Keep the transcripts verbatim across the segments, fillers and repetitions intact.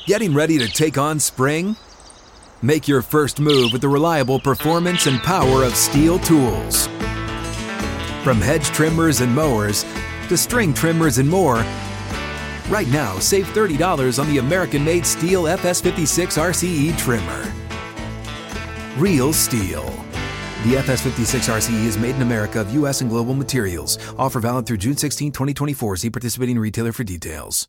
Getting ready to take on spring? Make your first move with the reliable performance and power of Steel tools. From hedge trimmers and mowers to string trimmers and more, right now save thirty dollars on the American-made Steel F S fifty-six R C E trimmer. Real Steel. The F S fifty-six R C E is made in America of U S and global materials. Offer valid through June sixteenth, twenty twenty-four. See participating retailer for details.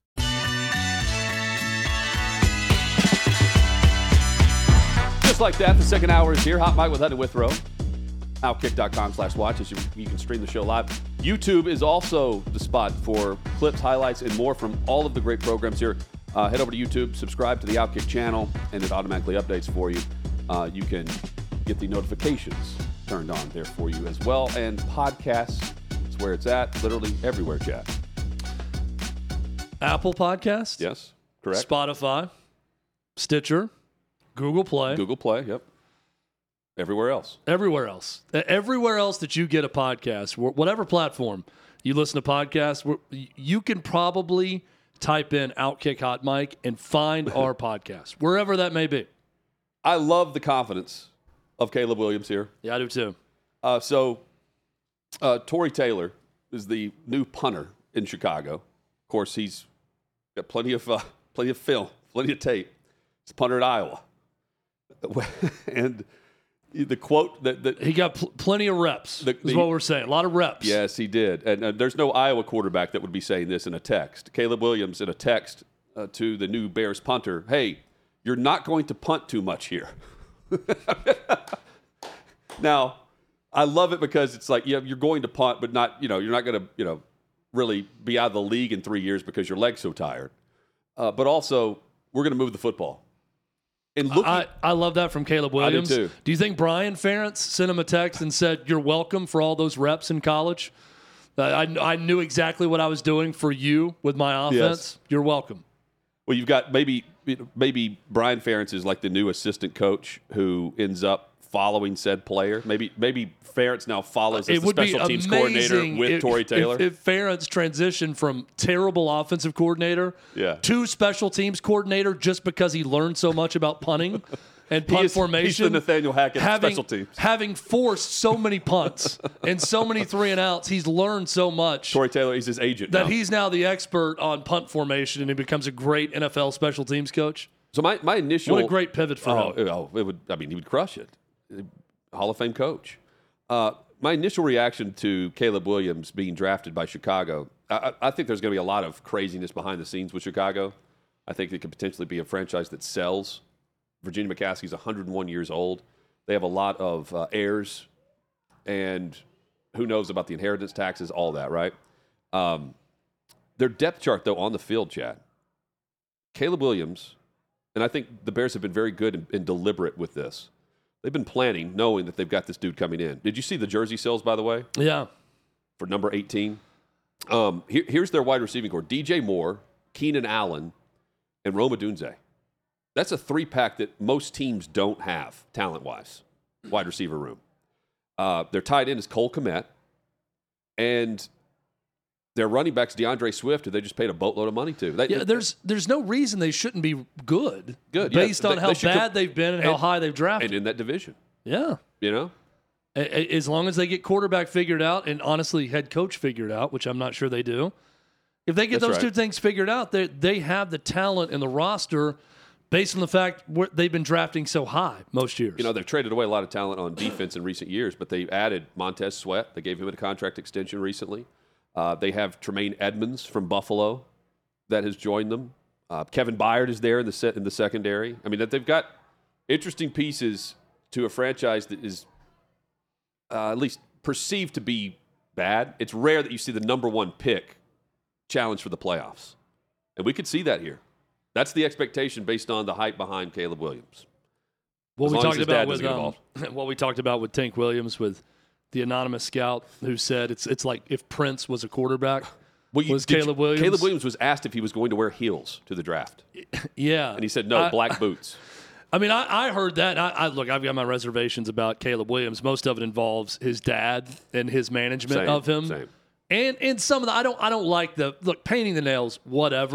Just like that, the second hour is here. Hot Mike with Hutton Withrow. Outkick.com slash watch as you, you can stream the show live. YouTube is also the spot for clips, highlights, and more from all of the great programs here. Uh, head over to YouTube, subscribe to the Outkick channel, and it automatically updates for you. Uh, you can get the notifications turned on there for you as well. And podcasts is where it's at, literally everywhere, Chad. Apple Podcast? Yes, correct. Spotify, Stitcher, Google Play. Google Play, yep. Everywhere else. Everywhere else. Everywhere else that you get a podcast, whatever platform you listen to podcasts, you can probably type in Outkick Hot Mike and find our podcast, wherever that may be. I love the confidence of Caleb Williams here. Yeah, I do too. Uh, so, uh, Tory Taylor is the new punter in Chicago. Of course, he's got plenty of uh, plenty of film, plenty of tape. He's a punter at Iowa. And the quote that, that he got pl- plenty of reps the, the, is what we're saying. A lot of reps. Yes, he did. And uh, there's no Iowa quarterback that would be saying this in a text. Caleb Williams in a text uh, to the new Bears punter, hey, you're not going to punt too much here. Now, I love it because it's like, yeah, you're going to punt, but not, you know, you're not going to, you know, really be out of the league in three years because your leg's so tired. Uh, but also, we're going to move the football. And looking, I, I love that from Caleb Williams. I do too. Do you think Brian Ferentz sent him a text and said, you're welcome for all those reps in college? Uh, I, I knew exactly what I was doing for you with my offense. Yes. You're welcome. Well, you've got maybe maybe Brian Ferentz is like the new assistant coach who ends up following said player. Maybe maybe Ferentz now follows as it the would special be teams coordinator with if, Tory Taylor. If, if Ferentz transitioned from terrible offensive coordinator yeah. to special teams coordinator just because he learned so much about punting and punt he is, formation. He's the Nathaniel Hackett having, special teams. Having forced so many punts and so many three and outs, he's learned so much. Tory Taylor, he's his agent that now. He's now the expert on punt formation, and he becomes a great N F L special teams coach. So my, my initial what a great pivot for oh, him. Oh, it would. I mean, he would crush it. Hall of Fame coach. Uh, my initial reaction to Caleb Williams being drafted by Chicago, I, I think there's going to be a lot of craziness behind the scenes with Chicago. I think it could potentially be a franchise that sells. Virginia McCaskey's one hundred one years old. They have a lot of uh, heirs, and who knows about the inheritance taxes, all that, right? Um, their depth chart, though, on the field, Chad, Caleb Williams, and I think the Bears have been very good and, and deliberate with this. They've been planning, knowing that they've got this dude coming in. Did you see the jersey sales, by the way? Yeah. For number eighteen? Um, here, here's their wide receiving core. D J Moore, Keenan Allen, and Rome Odunze. That's a three-pack that most teams don't have, talent-wise, wide receiver room. Uh, their tight end is Cole Kmet. And their running back's DeAndre Swift, who they just paid a boatload of money to. They, yeah, there's there's no reason they shouldn't be good. Good, based yeah. on they, how they bad com- they've been and, and how high they've drafted. And in that division. Yeah. You know? As long as they get quarterback figured out and, honestly, head coach figured out, which I'm not sure they do. If they get That's those right. two things figured out, they they have the talent in the roster based on the fact they've been drafting so high most years. You know, they've traded away a lot of talent on defense in recent years, but they added Montez Sweat. They gave him a contract extension recently. Uh, they have Tremaine Edmonds from Buffalo that has joined them. Uh, Kevin Byard is there in the set in the secondary. I mean, that they've got interesting pieces to a franchise that is uh, at least perceived to be bad. It's rare that you see the number one pick challenge for the playoffs, and we could see that here. That's the expectation based on the hype behind Caleb Williams. What as we long as talked his about dad with doesn't get um, involved. what we talked about with Tank Williams with the anonymous scout who said it's it's like if Prince was a quarterback. Well, you, was did Caleb you- Williams? Caleb Williams was asked if he was going to wear heels to the draft, Yeah, and he said no, I- black boots. I mean, I, I heard that. I, I look, I've got my reservations about Caleb Williams. Most of it involves his dad and his management Same, of him, same. and and some of the I don't I don't like the look painting the nails, whatever.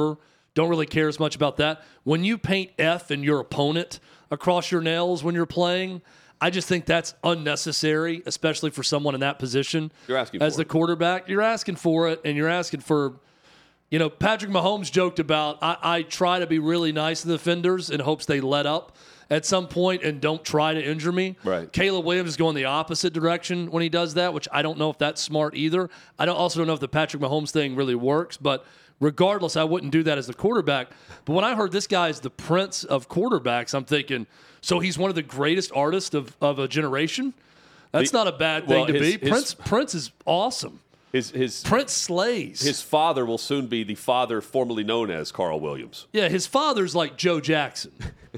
Don't really care as much about that. When you paint F and your opponent across your nails when you're playing, I just think that's unnecessary, especially for someone in that position. You're asking as for the it. quarterback. You're asking for it, and you're asking for, you know, Patrick Mahomes joked about, I, I try to be really nice to the defenders in hopes they let up at some point and don't try to injure me. Right. Caleb Williams is going the opposite direction when he does that, which I don't know if that's smart either. I don't also don't know if the Patrick Mahomes thing really works, but regardless, I wouldn't do that as the quarterback. But when I heard this guy is the prince of quarterbacks, I'm thinking, so he's one of the greatest artists of, of a generation? That's The- not a bad thing well, to his- be. his- Prince Prince is awesome. His his Prince slays. his father will soon be the father formerly known as Carl Williams. yeah, his father's like Joe Jackson.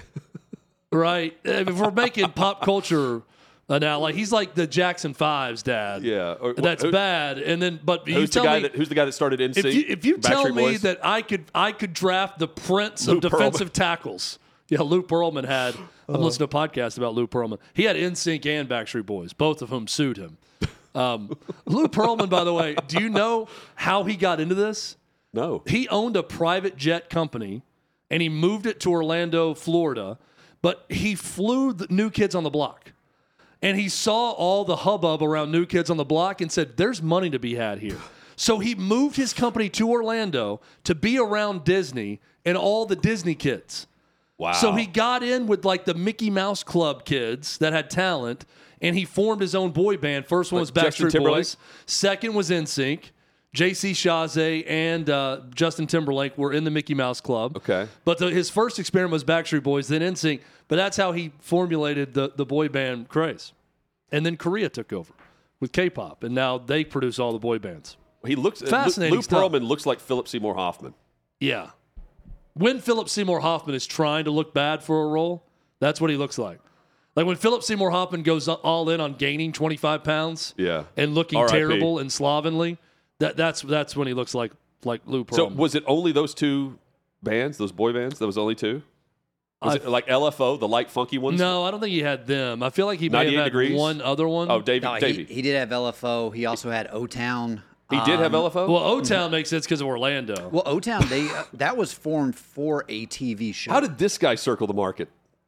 Right? If we're making pop culture uh, now, like he's like the Jackson Five's dad. Yeah, or- That's who- bad. And then, but you Who's the tell guy me, that Who's the guy that started N Sync? if you, if you tell Backstreet me Boys? that I could I could draft the prince Lou of defensive tackles. Yeah, Lou Pearlman had. I'm listening to a podcast about Lou Pearlman. He had N Sync and Backstreet Boys, both of whom sued him. Um, Lou Pearlman, by the way, do you know how he got into this? no, He owned a private jet company, and he moved it to Orlando, Florida. But he flew the New Kids on the Block, and he saw all the hubbub around New Kids on the Block and said, "There's money to be had here." So he moved his company to Orlando to be around Disney and all the Disney kids. wow. So he got in with like the Mickey Mouse Club kids that had talent, and he formed his own boy band. First one was Like Justin Backstreet Timberlake? Boys. Second was N Sync. J C Chasez and uh, Justin Timberlake were in the Mickey Mouse Club. Okay. But the, his first experiment was Backstreet Boys, then N Sync. But that's how he formulated the, the boy band craze. And then Korea took over with K-pop, and now they produce all the boy bands. he looks Fascinating Lou stuff. Pearlman looks like Philip Seymour Hoffman. Yeah. When Philip Seymour Hoffman is trying to look bad for a role, that's what he looks like. Like when Philip Seymour Hoffman goes all in on gaining twenty-five pounds Yeah. and looking R I P terrible and slovenly, that, that's that's when he looks like like Lou Pearlman. So was it only those two bands, those boy bands? There was only two. Was I- it like L F O, the light funky ones? No, I don't think he had them. I feel like he may have ninety-eight had degrees? one other one. Oh, Davey. No, he, Davey. he did have L F O. He also had O-Town. He did have Um, L F O. Well, O-Town makes sense because of Orlando. Well, O-Town, they uh, that was formed for a T V show. How did this guy circle the market?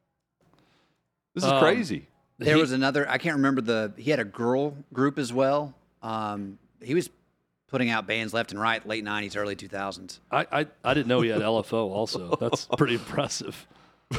This is Um, crazy. there he- was another? I can't remember the. He had a girl group as well. Um, he was putting out bands left and right, late nineties, early two thousands. I, I I didn't know he had L F O also. That's pretty impressive.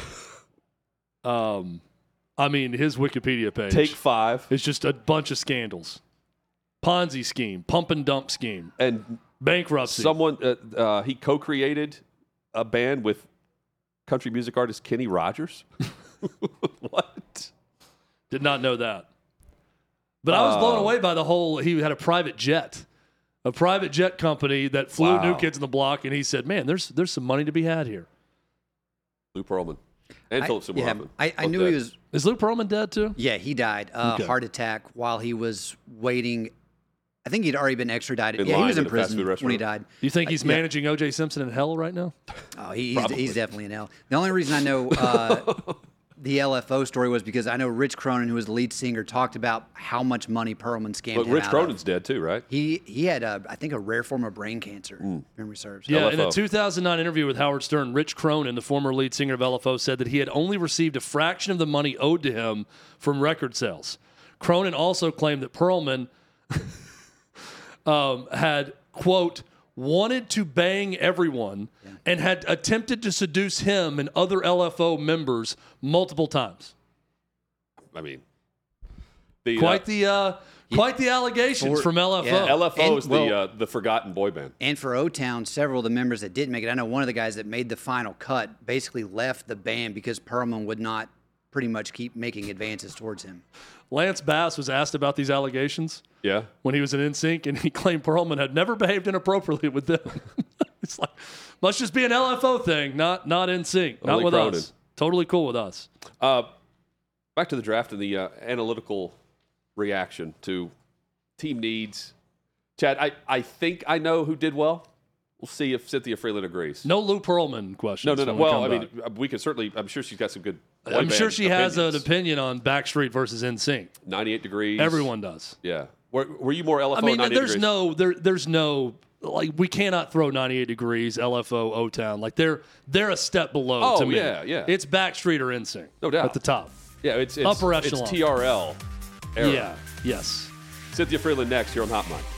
Um, I mean, his Wikipedia page Take five is just a bunch of scandals. Ponzi scheme, pump and dump scheme, and bankruptcy. someone uh, uh, he co-created a band with country music artist Kenny Rogers. What? Did not know that. But I was blown Oh. away by the whole, he had a private jet. A private jet company that flew Wow. New Kids on the Block, and he said, man, there's there's some money to be had here. Lou Pearlman and I, Philip Seymour yeah, Hoffman. I, I Both knew dead. he was. Is Lou Pearlman dead too? Yeah, he died. Uh, Okay. Heart attack while he was waiting. I think he'd already been extradited. In yeah, he line was in at a fast prison food when he restaurant. died. Do you think he's yeah. managing O J Simpson in hell right now? Oh, he, he's, Probably. he's definitely in hell. The only reason I know uh, the L F O story was because I know Rich Cronin, who was the lead singer, talked about how much money Perlman scammed But him Rich out Cronin's of. dead too, right? He he had a, I think a rare form of brain cancer. Mm. If memory serves. Yeah, in L F O. a two thousand nine interview with Howard Stern, Rich Cronin, the former lead singer of L F O, said that he had only received a fraction of the money owed to him from record sales. Cronin also claimed that Perlman um, had, quote, wanted to bang everyone and had attempted to seduce him and other L F O members multiple times. I mean, the Quite uh, the uh, quite the allegations For- from L F O. yeah. L F O And- is the well- uh, the forgotten boy band. And for O-Town, several of the members that didn't make it, I know one of the guys that made the final cut basically left the band because Perlman would not pretty much keep making advances towards him. Lance Bass was asked about these allegations Yeah, when he was in N Sync, and he claimed Perlman had never behaved inappropriately with them. It's like, must just be an L F O thing, not not N Sync, not Only with Cronin. us. Totally cool with us. Uh, back to the draft and the uh, analytical reaction to team needs. Chad, I, I think I know who did well. We'll see if Cynthia Freeland agrees. No Lou Pearlman questions. no, no. no. when we Well, come I back. mean, uh, we can certainly. I'm sure she's got some good. boy I'm sure band she has an opinions. opinion on Backstreet versus N Sync. ninety-eight degrees. Everyone does. Yeah. Were, were you more L F O? I mean, ninety there's degrees? no there, there's no like we cannot throw ninety-eight degrees, L F O, O-Town. Like they're they're a step below Oh, to me. yeah, yeah. It's Backstreet or N Sync. No doubt. At the top. Yeah, it's, it's Upper echelon. It's T R L era. Yeah, yes. Cynthia Freeland next here on Hot Mic.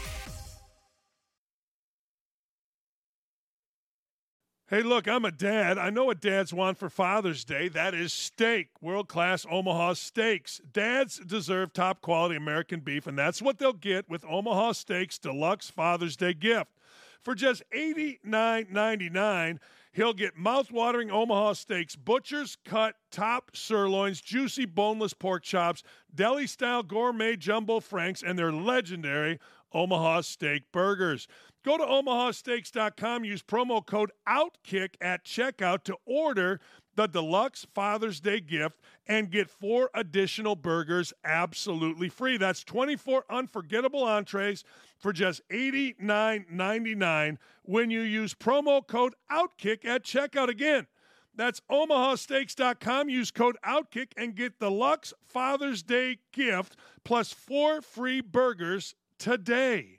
Hey, look, I'm a dad. I know what dads want for Father's Day. That is steak, world-class Omaha steaks. Dads deserve top-quality American beef, and that's what they'll get with Omaha Steaks Deluxe Father's Day gift. For just eighty-nine ninety-nine, he'll get mouth-watering Omaha steaks, butcher's cut top sirloins, juicy boneless pork chops, deli-style gourmet jumbo franks, and their legendary Omaha Steak burgers. Go to omaha steaks dot com, use promo code OUTKICK at checkout to order the deluxe Father's Day gift and get four additional burgers absolutely free. That's twenty-four unforgettable entrees for just eighty-nine ninety-nine when you use promo code OUTKICK at checkout. Again, that's omaha steaks dot com. Use code OUTKICK and get the deluxe Father's Day gift plus four free burgers today.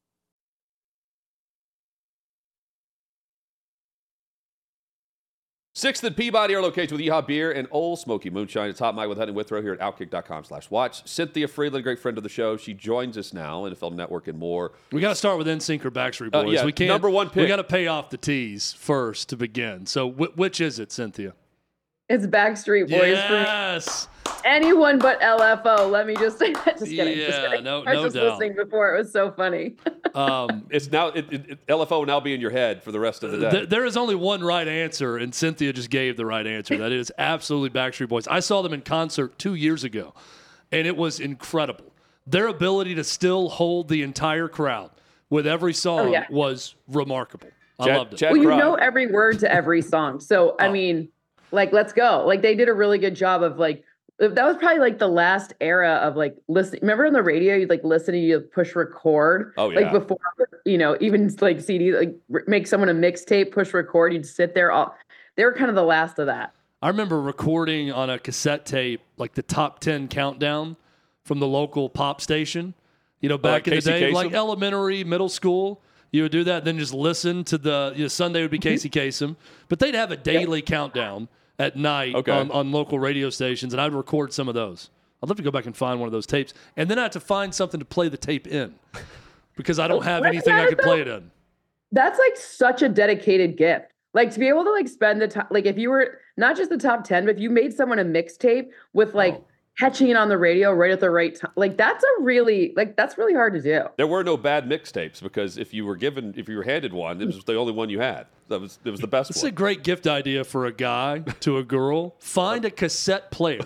Sixth and Peabody, our location with Yeehaw Beer and Old Smoky Moonshine. It's Hot Mic with Hutton Withrow here at outkick dot com slash watch. Cynthia Freeland, great friend of the show. She joins us now, N F L Network and more. We got to start with N Sync or Backstreet Uh, Boys. yeah, we can't. number one pick. We got to pay off the T's first to begin. So wh- which is it, Cynthia? It's Backstreet Boys Yes. for me. Anyone but L F O. Let me just say that. Just kidding. just Yeah, kidding. no- I was no just doubt. listening before. It was so funny. Um, It's now it, it, it- L F O will now be in your head for the rest of the day. Th- there is only one right answer, and Cynthia just gave the right answer. That is absolutely Backstreet Boys. I saw them in concert two years ago, and it was incredible. Their ability to still hold the entire crowd with every song Oh, yeah. was remarkable. I Chad- loved it. Chad Well, you Kroc. know every word to every song. So, I Oh. mean, like, let's go. Like, they did a really good job of, like, that was probably, like, the last era of, like, listening. Remember on the radio, you'd, like, listen and you push record? Oh, yeah. Like, before, you know, even, like, C D, like, r- make someone a mixtape, push record, you'd sit there. All They were kind of the last of that. I remember recording on a cassette tape like the top ten countdown from the local pop station. You know, back like in the Casey day, Kasem? like elementary, middle school, you would do that, then just listen to the, you know, Sunday would be Casey Kasem, but they'd have a daily countdown at night Okay. on, on local radio stations, and I'd record some of those. I'd love to go back and find one of those tapes, and then I had to find something to play the tape in because I don't have Let's anything get I it, could play it in. That's like such a dedicated gift. Like to be able to like spend the time, like if you were not just the top ten, but if you made someone a mixtape with like Oh. catching it on the radio right at the right time, like that's a really, like that's really hard to do. There were no bad mixtapes because if you were given, if you were handed one, it was the only one you had. That was it was the best It's one. a great gift idea for a guy to a girl. Find a cassette player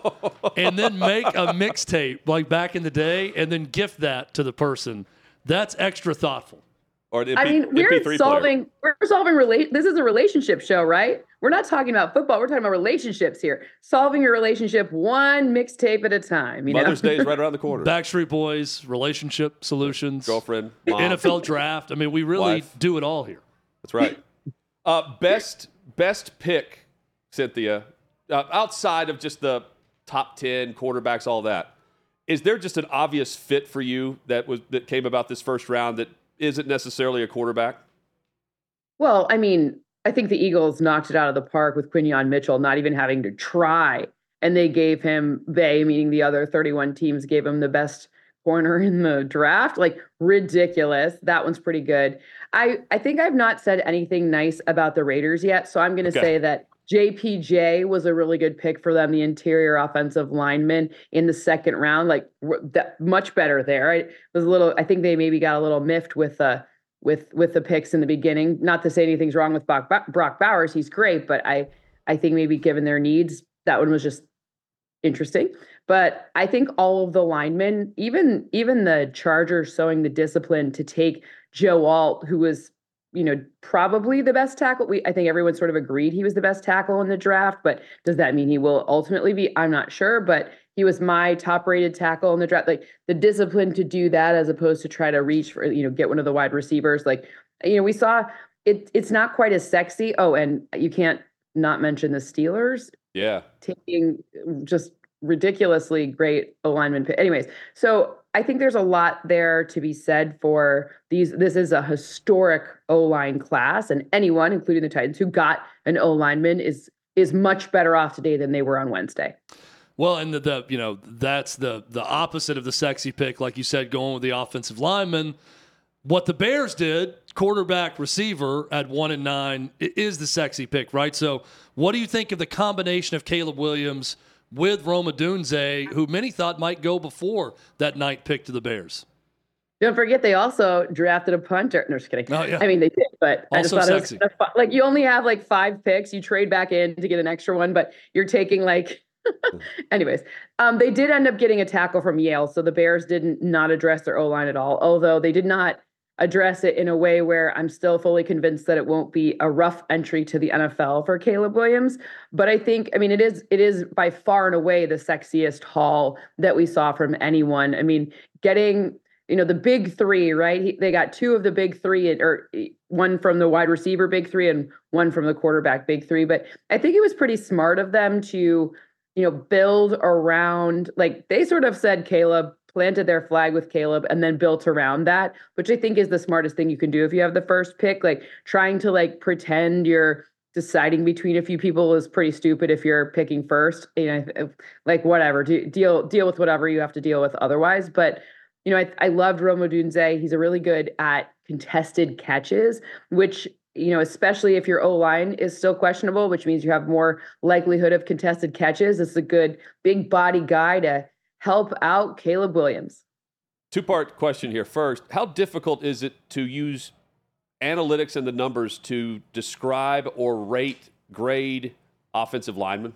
and then make a mixtape like back in the day and then gift that to the person. That's extra thoughtful. Or an I mean, M P three we're player. solving, we're solving relate. This is a relationship show, right? We're not talking about football. We're talking about relationships here. Solving your relationship one mixtape at a time. You Mother's know? Day is right around the corner. Backstreet Boys, relationship solutions, Girlfriend, mom. N F L draft. I mean, we really Wife. do it all here. That's right. Uh, best best pick, Cynthia, uh, outside of just the top ten quarterbacks, all that. Is there just an obvious fit for you that was that came about this first round that isn't necessarily a quarterback? Well, I mean, I think the Eagles knocked it out of the park with Quinyon Mitchell, not even having to try. And they gave him, they, meaning the other thirty-one teams, gave him the best corner in the draft. Like, ridiculous. That one's pretty good. I, I think I've not said anything nice about the Raiders yet. So I'm going to Okay. say that J P J was a really good pick for them, the interior offensive lineman in the second round. Like, r- that, much better there. I was a little, I think they maybe got a little miffed with uh, with with the picks in the beginning. Not to say anything's wrong with Brock, Brock Bowers. He's great, but I, I think maybe given their needs, that one was just interesting. But I think all of the linemen, even even the Chargers showing the discipline to take Joe Alt, who was, you know, probably the best tackle. We I think everyone sort of agreed he was the best tackle in the draft, but does that mean he will ultimately be? I'm not sure, but he was my top rated tackle in the draft. Like the discipline to do that as opposed to try to reach for, you know, get one of the wide receivers. Like, you know, we saw it, it's not quite as sexy. Oh, and you can't not mention the Steelers Yeah. taking just ridiculously great alignment pick. Anyways, so I think there's a lot there to be said for these. This is a historic O-line class, and anyone, including the Titans, who got an O-lineman is is much better off today than they were on Wednesday. Well, and the, the you know that's the the opposite of the sexy pick, like you said, going with the offensive lineman. What the Bears did, quarterback, receiver at one and nine, is the sexy pick, right? So, what do you think of the combination of Caleb Williams with Rome Odunze, who many thought might go before that ninth pick to the Bears? Don't forget, they also drafted a punter. No, just kidding. Oh, yeah. I mean, they did, but Also I just thought sexy. it was kind of fun. Like, you only have like five picks. You trade back in to get an extra one, but you're taking like. Anyways, um, they did end up getting a tackle from Yale, so the Bears didn't not address their O-line at all. Although they did not address it in a way where I'm still fully convinced that it won't be a rough entry to the N F L for Caleb Williams. But I think, I mean, it is it is by far and away the sexiest haul that we saw from anyone. I mean, getting, you know, the big three, right? He, they got two of the big three, or one from the wide receiver big three and one from the quarterback big three. But I think it was pretty smart of them to, you know, build around, like they sort of said, Caleb, planted their flag with Caleb and then built around that, which I think is the smartest thing you can do if you have the first pick. Like trying to like pretend you're deciding between a few people is pretty stupid if you're picking first. You know, like whatever, do, deal deal with whatever you have to deal with otherwise. But you know, I I loved Rome Odunze. He's a really good at contested catches, which, you know, especially if your O-line is still questionable, which means you have more likelihood of contested catches. It's a good big body guy to help out Caleb Williams. Two-part question here. First, how difficult is it to use analytics and the numbers to describe or rate, grade offensive linemen?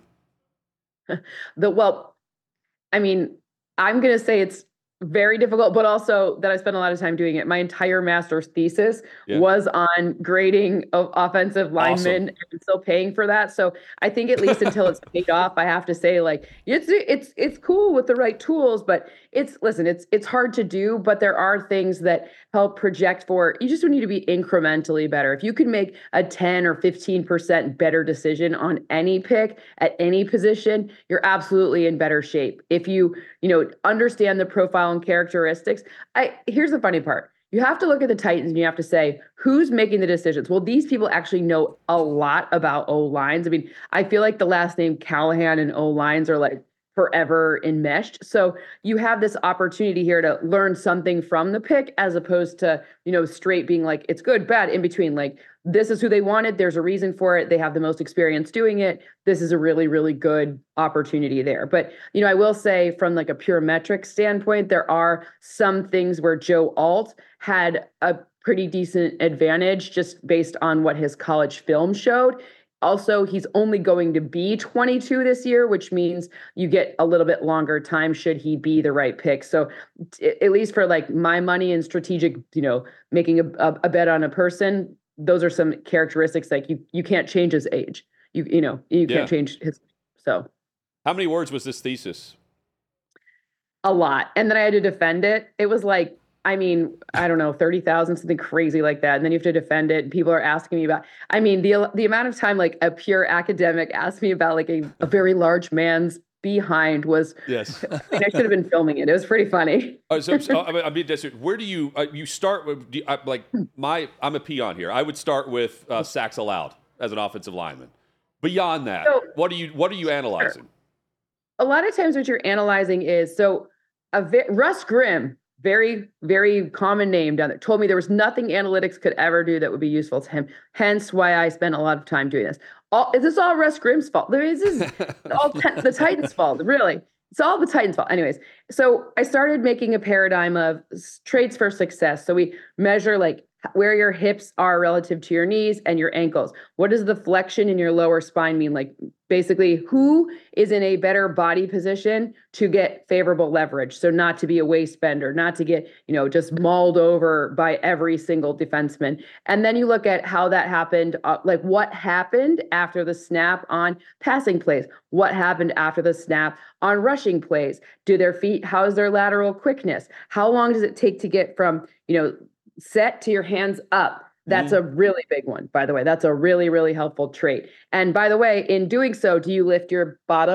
the well, I mean, I'm going to say it's very difficult, but also that I spent a lot of time doing it. My entire master's thesis yeah. was on grading of offensive linemen awesome. and still paying for that. So I think at least until it's paid off, I have to say like it's it's it's cool with the right tools, but it's listen, it's it's hard to do, but there are things that help project for you just need to be incrementally better. If you can make a ten or fifteen percent better decision on any pick at any position, you're absolutely in better shape. If you, you know, understand the profile and characteristics. I here's the funny part. You have to look at the Titans and you have to say, who's making the decisions? Well, these people actually know a lot about O-lines. I mean, I feel like the last name Callahan and O-lines are like forever enmeshed. So you have this opportunity here to learn something from the pick as opposed to, you know, straight being like, it's good, bad, in between. Like, this is who they wanted. There's a reason for it. They have the most experience doing it. This is a really, really good opportunity there. But, you know, I will say from like a pure metric standpoint, there are some things where Joe Alt had a pretty decent advantage just based on what his college film showed. Also, he's only going to be twenty-two this year, which means you get a little bit longer time should he be the right pick. So t- at least for like my money and strategic, you know, making a, a, a bet on a person, those are some characteristics like you you can't change his age. You you know, you can't yeah. change his. So how many words was this thesis? A lot. And then I had to defend it. It was like, I mean, I don't know, thirty thousand, something crazy like that. And then you have to defend it. And people are asking me about, I mean, the the amount of time like a pure academic asked me about like a, a very large man's behind was, yes. I mean, I should have been filming it. It was pretty funny. Uh, so, so I mean, I mean, where do you, uh, you start with, do you, I, like my, I'm a peon here. I would start with uh, sacks allowed as an offensive lineman. Beyond that, so, what are you, what are you analyzing? Sure. A lot of times what you're analyzing is, so a vi- Russ Grimm, very, very common name down there, told me there was nothing analytics could ever do that would be useful to him. Hence why I spent a lot of time doing this. All, is this all Russ Grimm's fault? This is all t- the Titans' fault, really. It's all the Titans' fault. Anyways, so I started making a paradigm of traits for success. So we measure like where your hips are relative to your knees and your ankles. What does the flexion in your lower spine mean? Like basically who is in a better body position to get favorable leverage? So not to be a waist bender, not to get, you know, just mauled over by every single defenseman. And then you look at how that happened, uh, like what happened after the snap on passing plays, what happened after the snap on rushing plays. Do their feet, how is their lateral quickness? How long does it take to get from, you know, set to your hands up? That's mm. a really big one, by the way. That's a really, really helpful trait. And by the way, in doing so, do you lift your bottom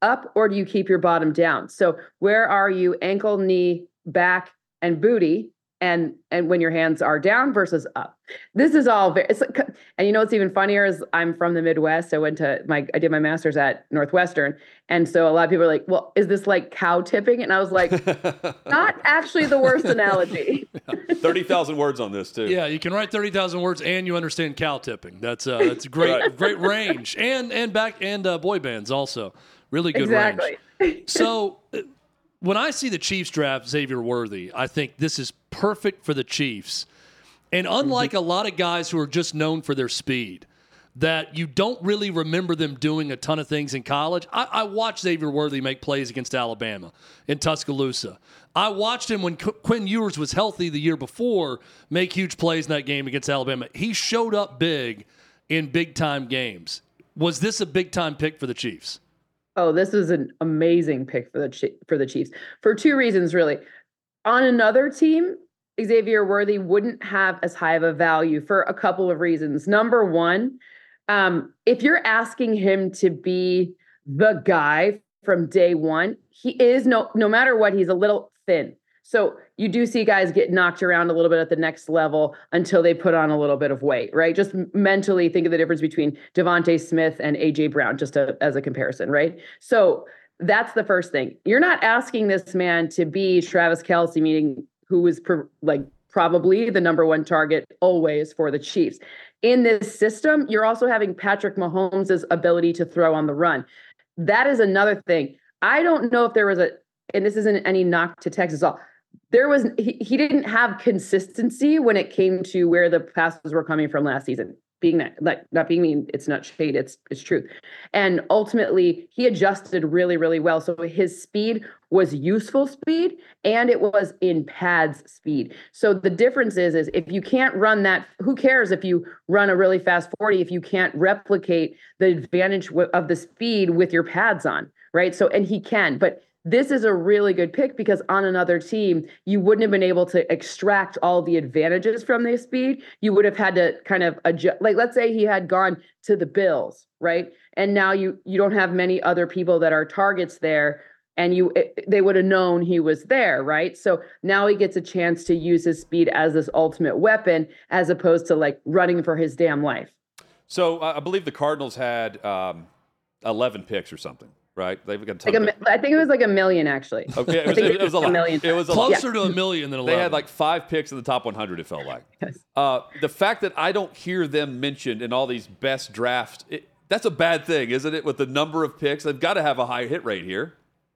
up or do you keep your bottom down? So where are you ankle, knee, back, and booty? And and when your hands are down versus up, this is all very. It's like, and you know what's even funnier is I'm from the Midwest. I went to my I did my master's at Northwestern, and so a lot of people are like, "Well, is this like cow tipping?" And I was like, "Not actually the worst analogy." Thirty thousand words on this too. Yeah, you can write thirty thousand words and you understand cow tipping. That's uh, that's a great Right. great range, and and back and uh, boy bands also really good Exactly. range. So. Uh, When I see the Chiefs draft Xavier Worthy, I think this is perfect for the Chiefs. And unlike mm-hmm. a lot of guys who are just known for their speed, that you don't really remember them doing a ton of things in college, I, I watched Xavier Worthy make plays against Alabama in Tuscaloosa. I watched him when Qu- Quinn Ewers was healthy the year before make huge plays in that game against Alabama. He showed up big in big-time games. Was this a big-time pick for the Chiefs? Oh, this was an amazing pick for the for the Chiefs for two reasons, really. On another team, Xavier Worthy wouldn't have as high of a value for a couple of reasons. Number one, um, if you're asking him to be the guy from day one, he is no no matter what, he's a little thin. So you do see guys get knocked around a little bit at the next level until they put on a little bit of weight, right? Just mentally think of the difference between Devontae Smith and A J Brown, just to, as a comparison, right? So that's the first thing. You're not asking this man to be Travis Kelce, meaning who is pro- like probably the number one target always for the Chiefs. In this system, you're also having Patrick Mahomes' ability to throw on the run. That is another thing. I don't know if there was a, and this isn't any knock to Texas at all, there was he, he didn't have consistency when it came to where the passes were coming from last season. Being that, like, not being mean, it's not shade, it's it's truth. And ultimately, he adjusted really, really well. So his speed was useful speed, and it was in pads speed. So the difference is, is if you can't run that, who cares if you run a really fast forty if you can't replicate the advantage w- of the speed with your pads on, right? So, and he can, but this is a really good pick because on another team, you wouldn't have been able to extract all the advantages from their speed. You would have had to kind of adjust. Like, let's say he had gone to the Bills, right? And now you you don't have many other people that are targets there, and you it, they would have known he was there, right? So now he gets a chance to use his speed as this ultimate weapon, as opposed to like running for his damn life. So uh, I believe the Cardinals had um, eleven picks or something. Right, they've got a ton like a, I think it was like a million actually. Okay, it was, it, it was a lot. Million. It was a closer lot. to a million than eleven. They had like five picks in the top one hundred. It felt like. Yes. Uh, the fact that I don't hear them mentioned in all these best drafts, it, that's a bad thing, isn't it? With the number of picks, they've got to have a high hit rate here.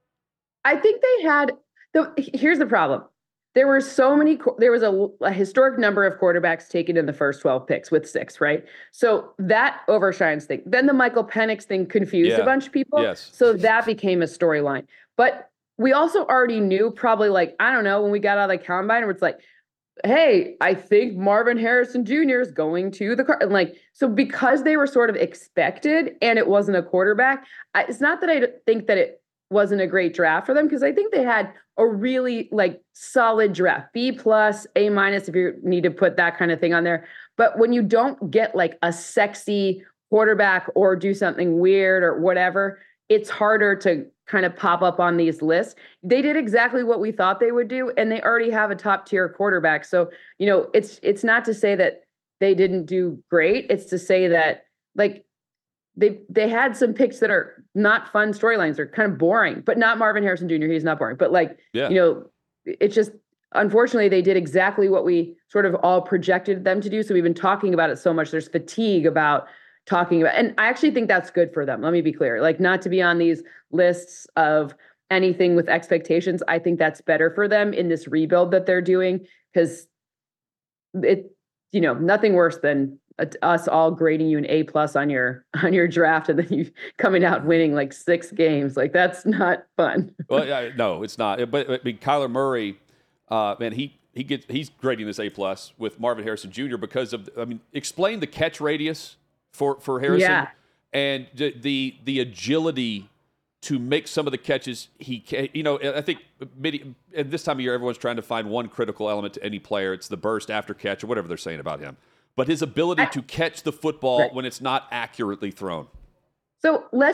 I think they had. The, here's the problem. There were so many, there was a, a historic number of quarterbacks taken in the first twelve picks with six, right? So that overshines thing. Then the Michael Penix thing confused Yeah. a bunch of people. Yes. So that became a storyline. But we also already knew probably like, I don't know, when we got out of the combine, where it's like, hey, I think Marvin Harrison Junior is going to the car. And like, so because they were sort of expected and it wasn't a quarterback, I, it's not that I think that it wasn't a great draft for them, because I think they had a really like solid draft, B plus, A minus, if you need to put that kind of thing on there. But when you don't get like a sexy quarterback or do something weird or whatever, it's harder to kind of pop up on these lists. They did exactly what we thought they would do, and they already have a top tier quarterback. So, you know, it's it's not to say that they didn't do great. It's to say that like they they had some picks that are not fun storylines. They're kind of boring, but not Marvin Harrison Junior He's not boring, but like, Yeah. you know, it's just, unfortunately, they did exactly what we sort of all projected them to do. So we've been talking about it so much. There's fatigue about talking about, and I actually think that's good for them. Let me be clear, like not to be on these lists of anything with expectations. I think that's better for them in this rebuild that they're doing, because it, you know, nothing worse than us all grading you an A plus on your on your draft and then you coming out winning like six games. Like that's not fun. Well, yeah, no, it's not. But I mean, Kyler Murray, uh, man, he he gets he's grading this A plus with Marvin Harrison Junior because of. I mean, explain the catch radius for for Harrison Yeah. and the, the the agility to make some of the catches he can. You know, I think many, at this time of year, everyone's trying to find one critical element to any player. It's the burst after catch or whatever they're saying about him. But his ability I, to catch the football right. when it's not accurately thrown. So let's just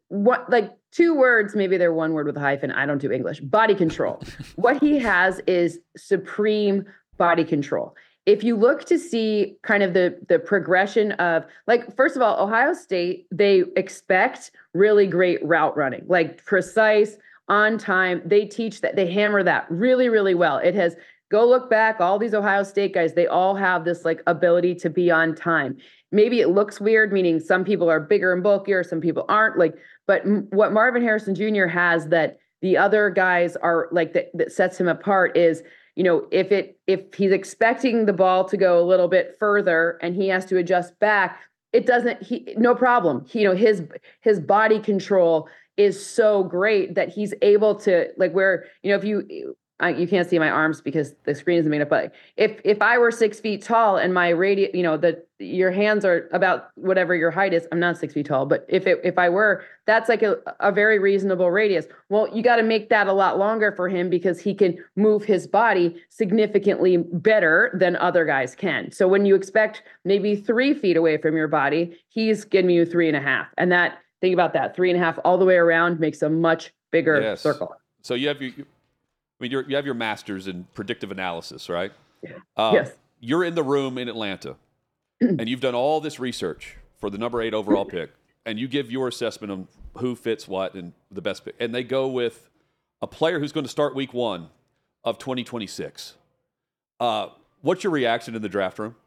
what, like two words, maybe they're one word with a hyphen. I don't do English. Body control. What he has is supreme body control. If you look to see kind of the the progression of, like, first of all, Ohio State, they expect really great route running, like precise, on time. They teach that, they hammer that really, really well. It has, go look back, all these Ohio State guys, they all have this like ability to be on time. Maybe it looks weird, meaning some people are bigger and bulkier, some people aren't, like, but m- what Marvin Harrison Junior has that the other guys are like, that, that sets him apart is, you know, if it if he's expecting the ball to go a little bit further and he has to adjust back, it doesn't, he no problem. He, you know, his his body control is so great that he's able to, like, where, you know, if you I, you can't see my arms because the screen isn't made up, but if if I were six feet tall and my radius, you know, the your hands are about whatever your height is. I'm not six feet tall, but if it, if I were, that's like a, a very reasonable radius. Well, you got to make that a lot longer for him because he can move his body significantly better than other guys can. So when you expect maybe three feet away from your body, he's giving you three and a half. And that, think about that, three and a half all the way around makes a much bigger yes. circle. So you have your, I mean, you're, you have your master's in predictive analysis, right? Uh, yes. You're in the room in Atlanta, and you've done all this research for the number eight overall pick, and you give your assessment of who fits what and the best pick. And they go with a player who's going to start week one of twenty twenty-six. Uh, what's your reaction in the draft room?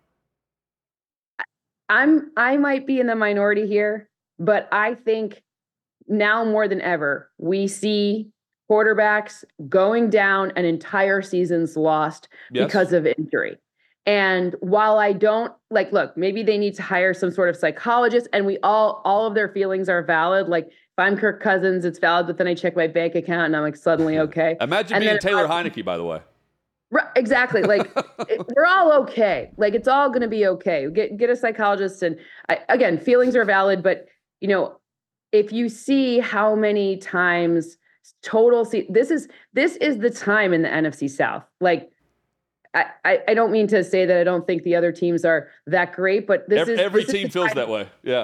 I'm I might be in the minority here, but I think now more than ever, we see quarterbacks going down an entire season's lost yes. because of injury. And while I don't like, look, maybe they need to hire some sort of psychologist, and we all, all of their feelings are valid. Like if I'm Kirk Cousins, it's valid, but then I check my bank account and I'm like suddenly okay. Imagine and being Taylor I, Heineke, by the way. Right, exactly. Like it, we're all okay. Like it's all going to be okay. Get get a psychologist, and I, again, feelings are valid, but you know, if you see how many times total see this is this is the time in the N F C South. Like I, I, I don't mean to say that I don't think the other teams are that great, but this every, is every this team is feels that way. Yeah,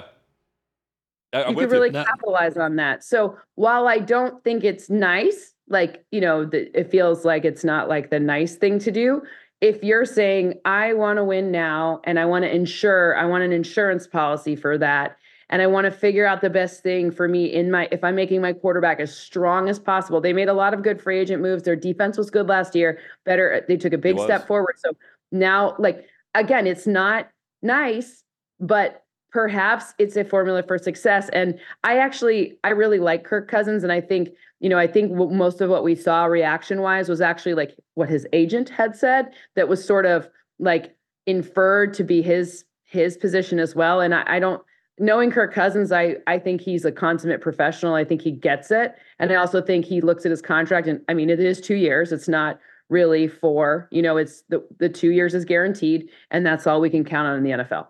I, I'm you with could really you. capitalize on that. So while I don't think it's nice, like you know, the, it feels like it's not like the nice thing to do. If you're saying I want to win now and I want to insure, I want an insurance policy for that. And I want to figure out the best thing for me in my, if I'm making my quarterback as strong as possible. They made a lot of good free agent moves. Their defense was good last year. Better, they took a big step forward. So now, like, again, it's not nice, but perhaps it's a formula for success. And I actually, I really like Kirk Cousins. And I think, you know, I think most of what we saw reaction wise was actually like what his agent had said that was sort of like inferred to be his, his position as well. And I, I don't, knowing Kirk Cousins, I, I think he's a consummate professional. I think he gets it. And I also think he looks at his contract, and I mean, it is two years. It's not really four, you know, it's the, the two years is guaranteed, and that's all we can count on in the N F L.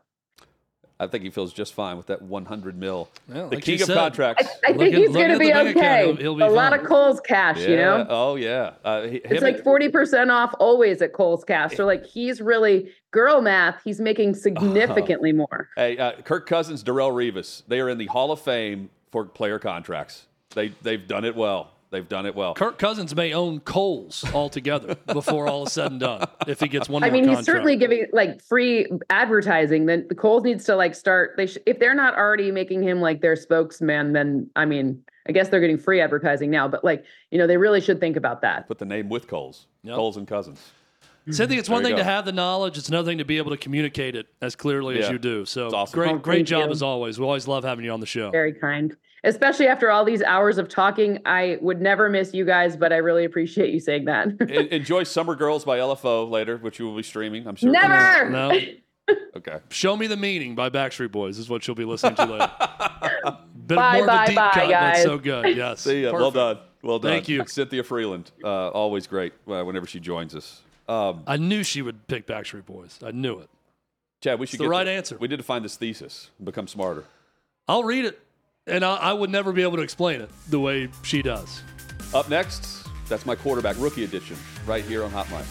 I think he feels just fine with that one hundred mil. Well, the like king of said, contracts. I, I think at- he's look going to at be the bank account, okay. he'll- he'll be a lot fine. of Cole's cash, yeah. you know? Oh, yeah. Uh, he, It's him like and- forty percent off always at Cole's cash. So like he's really, girl math, he's making significantly more. Hey, uh, Kirk Cousins, Darrelle Revis, they are in the Hall of Fame for player contracts. They, they've done it well. They've done it well. Kirk Cousins may own Kohl's altogether before all is said and done if he gets one I more mean, contract. he's certainly giving like free advertising. Then the Coles needs to like start. They sh- if they're not already making him like their spokesman, then I mean, I guess they're getting free advertising now. But like, you know, they really should think about that. Put the name with Coles. Yep. Coles and Cousins. Cynthia, it's one There you thing go. to have the knowledge. It's another thing to be able to communicate it as clearly as Yeah. you do. So It's awesome. great, Oh, great thank job you. as always. We always love having you on the show. Very kind, especially after all these hours of talking. I would never miss you guys, but I really appreciate you saying that. En- Enjoy Summer Girls by L F O later, which you will be streaming, I'm sure. Never. No, Okay. Show Me the Meaning by Backstreet Boys is what she'll be listening to later. Bit Bye, more of bye, a deep bye, cut. That's guys. so good. Yes. See ya. Well done. Well done. Thank you. Cynthia Freeland, uh, always great uh, whenever she joins us. Um, I knew she would pick Backstreet Boys. I knew it. Chad, we should the get right to- answer. We need to find this thesis and become smarter. I'll read it, and I, I would never be able to explain it the way she does. Up next, that's my quarterback rookie edition right here on Hot Mic.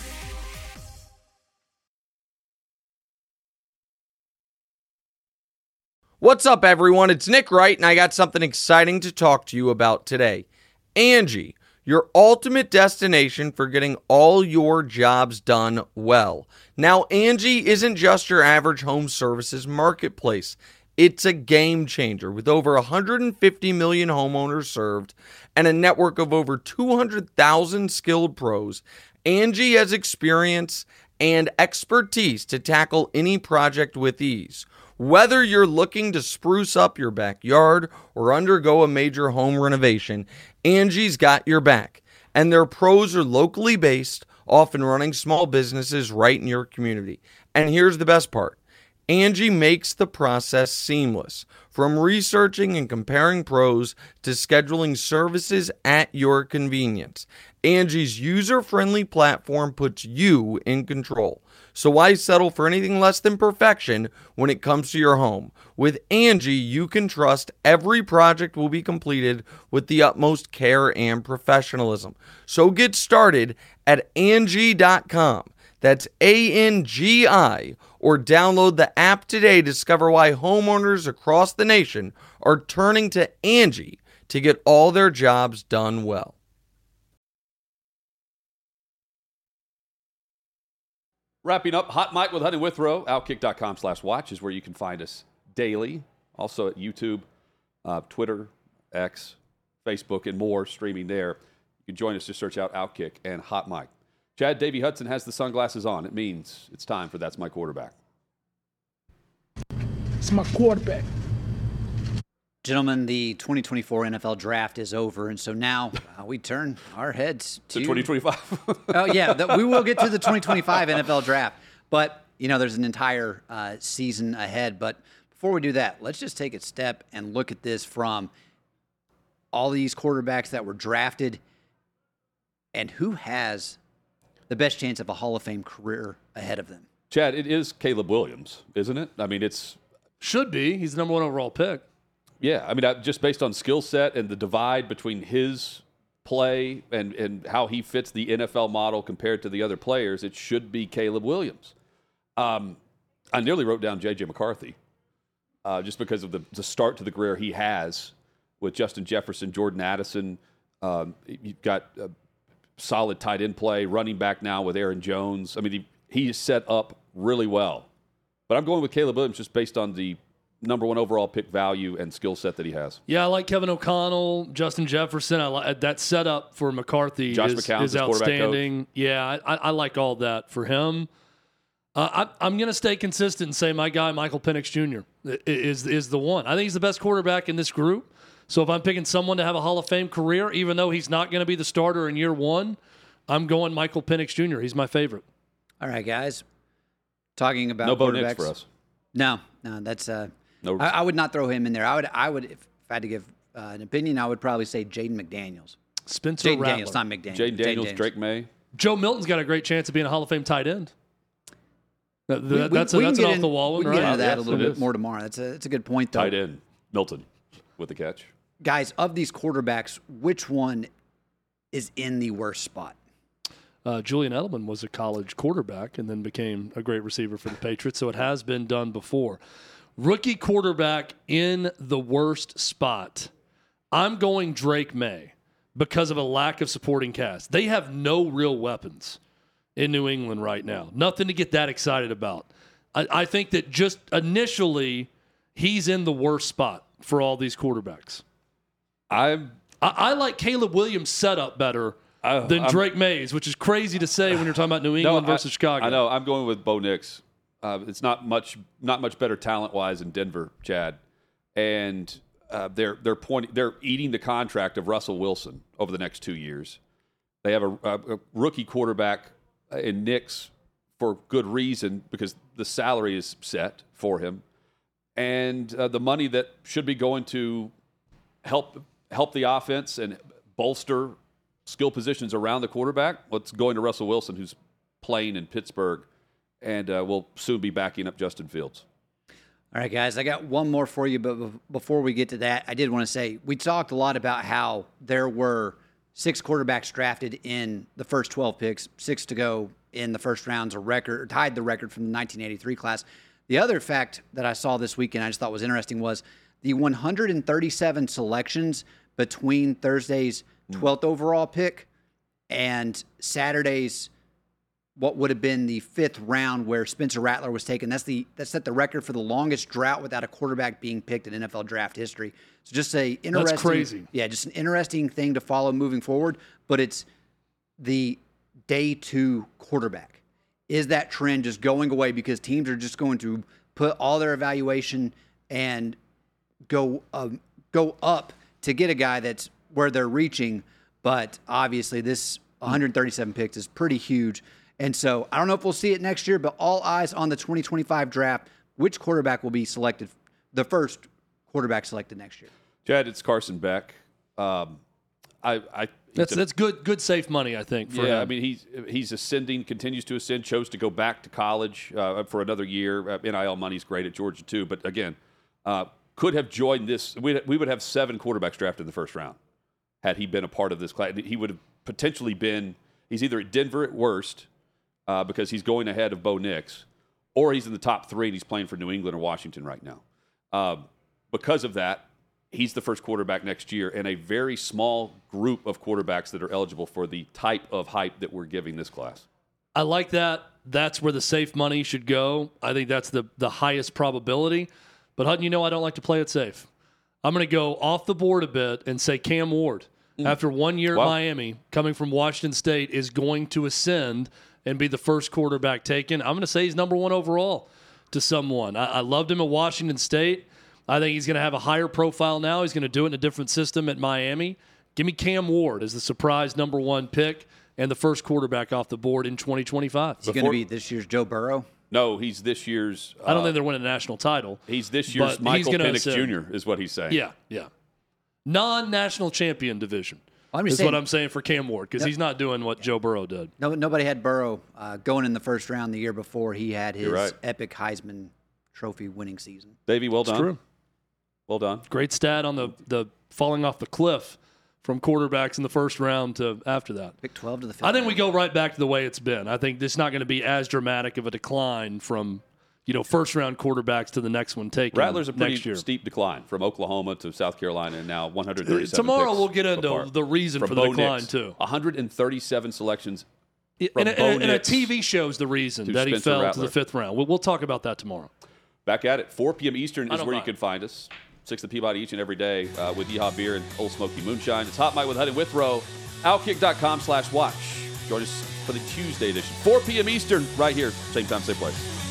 What's up, everyone? It's Nick Wright, and I got something exciting to talk to you about today. Angie, your ultimate destination for getting all your jobs done well. Now, Angie isn't just your average home services marketplace. It's a game changer with over one hundred fifty million homeowners served and a network of over two hundred thousand skilled pros. Angie has experience and expertise to tackle any project with ease. Whether you're looking to spruce up your backyard or undergo a major home renovation, Angie's got your back. And their pros are locally based, often running small businesses right in your community. And here's the best part. Angie makes the process seamless. From researching and comparing pros to scheduling services at your convenience. Angie's user-friendly platform puts you in control. So why settle for anything less than perfection when it comes to your home? With Angie, you can trust every project will be completed with the utmost care and professionalism. So get started at Angie dot com. That's A N G I, or download the app today to discover why homeowners across the nation are turning to Angie to get all their jobs done well. Wrapping up, Hot Mike with Honey Withrow. Outkick dot com slash watch is where you can find us daily. Also at YouTube, uh, Twitter, X, Facebook, and more streaming there. You can join us, just search out Outkick and Hot Mike. Chad, Davey Hudson has the sunglasses on. It means it's time for That's My Quarterback. It's my quarterback. Gentlemen, the twenty twenty-four N F L Draft is over, and so now uh, we turn our heads to... To twenty twenty-five. Oh, yeah, the, we will get to the twenty twenty-five N F L Draft. But, you know, there's an entire uh, season ahead. But before we do that, let's just take a step and look at this from all these quarterbacks that were drafted and who has the best chance of a Hall of Fame career ahead of them. Chad, it is Caleb Williams, isn't it? I mean, it's... Should be. He's the number one overall pick. Yeah, I mean, I, just based on skill set and the divide between his play and, and how he fits the N F L model compared to the other players, it should be Caleb Williams. Um, I nearly wrote down J J McCarthy uh, just because of the, the start to the career he has with Justin Jefferson, Jordan Addison. Um, you've got a solid tight end play, running back now with Aaron Jones. I mean, he, he's set up really well. But I'm going with Caleb Williams just based on the number one overall pick value and skill set that he has. Yeah, I like Kevin O'Connell, Justin Jefferson. I like that setup for McCarthy. Josh is, McCown's is outstanding. Yeah, I, I like all that for him. Uh, I, I'm going to stay consistent and say my guy Michael Penix Junior is is the one. I think he's the best quarterback in this group. So if I'm picking someone to have a Hall of Fame career, even though he's not going to be the starter in year one, I'm going Michael Penix Junior He's my favorite. All right, guys. Talking about no Bo quarterbacks. Nix for us. No, no, that's uh, No. I, I would not throw him in there. I would, I would, if, if I had to give uh, an opinion, I would probably say Jaden McDaniels. Spencer Jaden Rattler. Daniels, not McDaniels. Jaden Daniels, Drake May. Joe Milton's got a great chance of being a Hall of Fame tight end. That, We- we- that's a, we can that's get an in- off the wall We one, can get right? into that Yes, a little it bit is. more tomorrow. That's a, that's a good point, though. Tight end, Milton with the catch. Guys, of these quarterbacks, which one is in the worst spot? Uh, Julian Edelman was a college quarterback and then became a great receiver for the Patriots, so it has been done before. Rookie quarterback in the worst spot. I'm going Drake May because of a lack of supporting cast. They have no real weapons in New England right now. Nothing to get that excited about. I, I think that just initially, he's in the worst spot for all these quarterbacks. I'm I, I like Caleb Williams' setup better I- than I'm- Drake May's, which is crazy to say when you're talking about New England No, I- versus Chicago. I know. I'm going with Bo Nix. Uh, it's not much, not much better talent-wise in Denver, Chad, and uh, they're they're pointing, they're eating the contract of Russell Wilson over the next two years. They have a, a, a rookie quarterback in Nix for good reason because the salary is set for him, and uh, the money that should be going to help help the offense and bolster skill positions around the quarterback. What's going to Russell Wilson, who's playing in Pittsburgh, and uh, will soon be backing up Justin Fields. All right, guys, I got one more for you, but be- before we get to that, I did want to say we talked a lot about how there were six quarterbacks drafted in the first twelve picks, six to go in the first rounds, a record, tied the record from the nineteen eighty-three class. The other fact that I saw this weekend I just thought was interesting was the one hundred thirty-seven selections between Thursday's twelfth overall pick and Saturday's what would have been the fifth round where Spencer Rattler was taken. That's the that set the record for the longest drought without a quarterback being picked in N F L draft history. So just a interesting, That's crazy. Yeah, just an interesting thing to follow moving forward. But it's the day two quarterback. Is that trend just going away because teams are just going to put all their evaluation and go um, go up to get a guy that's where they're reaching? But obviously, this one hundred thirty-seven picks is pretty huge. And so I don't know if we'll see it next year, but all eyes on the twenty twenty-five draft. Which quarterback will be selected, the first quarterback selected next year? Chad, it's Carson Beck. Um, I, I That's a, that's good good safe money, I think. For yeah, him. I mean he's he's ascending, continues to ascend. Chose to go back to college uh, for another year. Uh, N I L money's great at Georgia too, but again, uh, could have joined this. We we would have seven quarterbacks drafted in the first round had he been a part of this class. He would have potentially been. He's either at Denver at worst. Uh, because he's going ahead of Bo Nix, or he's in the top three and he's playing for New England or Washington right now. Um, because of that, he's the first quarterback next year in a very small group of quarterbacks that are eligible for the type of hype that we're giving this class. I like that. That's where the safe money should go. I think that's the, the highest probability. But Hutton, you know I don't like to play it safe. I'm going to go off the board a bit and say Cam Ward, mm. after one year wow. at Miami, coming from Washington State, is going to ascend and be the first quarterback taken. I'm going to say he's number one overall to someone. I, I loved him at Washington State. I think he's going to have a higher profile now. He's going to do it in a different system at Miami. Give me Cam Ward as the surprise number one pick and the first quarterback off the board in twenty twenty-five. Is he going to be this year's Joe Burrow? No, he's this year's. Uh, I don't think they're winning a national title. He's this year's Michael Penix Junior is what he's saying. Yeah, yeah. Non-national champion division. I'm is saying, what I'm saying for Cam Ward, because no, he's not doing what Joe Burrow did. No, nobody had Burrow uh, going in the first round the year before he had his right. epic Heisman Trophy winning season. Davey, well It's done. True. Well done. Great stat on the, the falling off the cliff from quarterbacks in the first round to after that. Pick twelve to the fifth. I think round. we go right back to the way it's been. I think this is not going to be as dramatic of a decline from you know first round quarterbacks to the next one taken. Rattler's a pretty next year. steep decline from Oklahoma to South Carolina, and now one hundred thirty-seven. Tomorrow picks we'll get into apart. the reason from for the Bo decline Nix. too. one hundred thirty-seven selections. And from a, Bo and a Nix T V shows the reason to that he Spencer fell Rattler. to the fifth round. We'll, we'll talk about that tomorrow. Back at it. four p.m. Eastern I is don't where you mind. can find us. six to Peabody each and every day uh, with Yeehaw Beer and Old Smoky Moonshine. It's Hot Mike with Hut and Withrow. Outkick.com slash watch. Join us for the Tuesday edition. four p.m. Eastern right here. Same time, same place.